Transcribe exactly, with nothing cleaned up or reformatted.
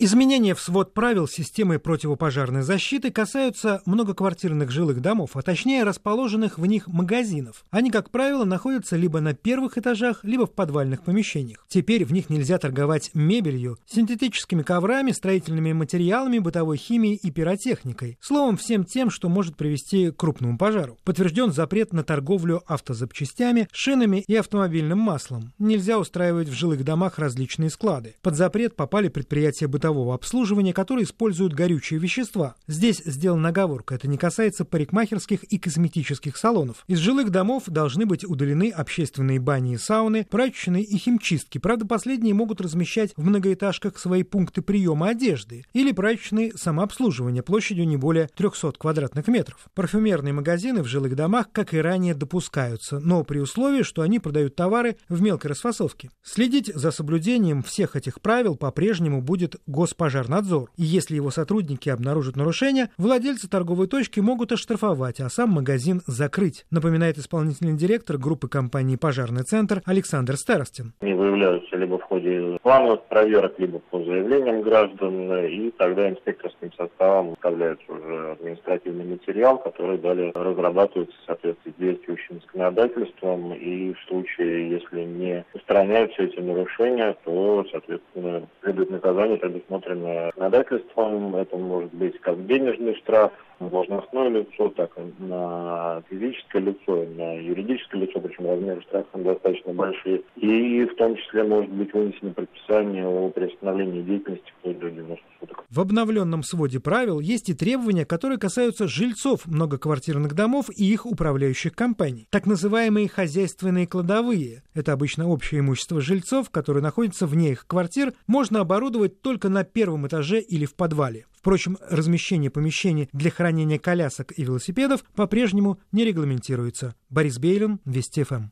Изменения в свод правил системы противопожарной защиты касаются многоквартирных жилых домов, а точнее расположенных в них магазинов. Они, как правило, находятся либо на первых этажах, либо в подвальных помещениях. Теперь в них нельзя торговать мебелью, синтетическими коврами, строительными материалами, бытовой химией и пиротехникой. Словом, всем тем, что может привести к крупному пожару. Подтвержден запрет на торговлю автозапчастями, шинами и автомобильным маслом. Нельзя устраивать в жилых домах различные склады. Под запрет попали предприятия бытового обслуживания, которые используют горючие вещества. Здесь сделана оговорка, это не касается парикмахерских и косметических салонов. Из жилых домов должны быть удалены общественные бани и сауны, прачечные и химчистки. Правда, последние могут размещать в многоэтажках свои пункты приема одежды или прачечные самообслуживания площадью не более трехсот квадратных метров. Парфюмерные магазины в жилых домах, как и ранее, допускаются, но при условии, что они продают товары в мелкой расфасовке. Следить за соблюдением всех этих правил по-прежнему будет Госпожарнадзор. И если его сотрудники обнаружат нарушения, владельцы торговой точки могут оштрафовать, а сам магазин закрыть, напоминает исполнительный директор группы компании «Пожарный центр» Александр Старостин. Они выявляются либо в ходе плановых проверок, либо по заявлениям граждан, и тогда инспекторским составом выставляется уже административный материал, который далее разрабатывается в соответствии с действующим законодательством, и в случае, если не устраняются эти нарушения, то, соответственно, следует наказание, предусмотрено законодательством. Это может быть как денежный штраф на должностное лицо, так и на физическое лицо, и на юридическое лицо, причем размеры штрафов достаточно большие. И в том числе может быть вынесено предписание о приостановлении деятельности вплоть до девяноста суток. В обновленном своде правил есть и требования, которые касаются жильцов многоквартирных домов и их управляющих компаний. Так называемые хозяйственные кладовые. Это обычно общее имущество жильцов, которое находится вне их квартир, можно оборудовать только на первом этаже или в подвале. Впрочем, размещение помещений для хранения колясок и велосипедов по-прежнему не регламентируется. Борис Бейлин, Вести ФМ.